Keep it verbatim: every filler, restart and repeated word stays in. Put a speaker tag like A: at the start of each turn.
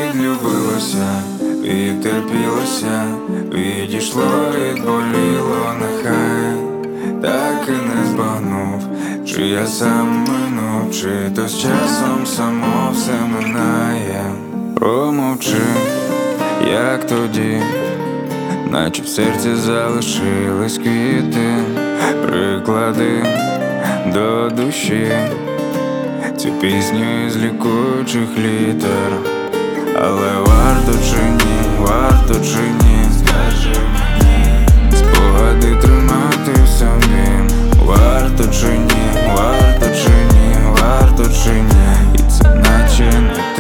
A: відлюбилося, відтерпілося, відійшло, відболіло, нехай так і не збагнув, чи я сам минув, чи то з часом само все минає. Промовчи, як тоді, наче в серці залишились квіти, приклади до душі цю пісню із лікуючих літер. Але варто чи ні, варто чи ні, скажи мені, спогади тримати в собі. Варто чи ні, варто чи ні, варто чи ні, і це наче не ти.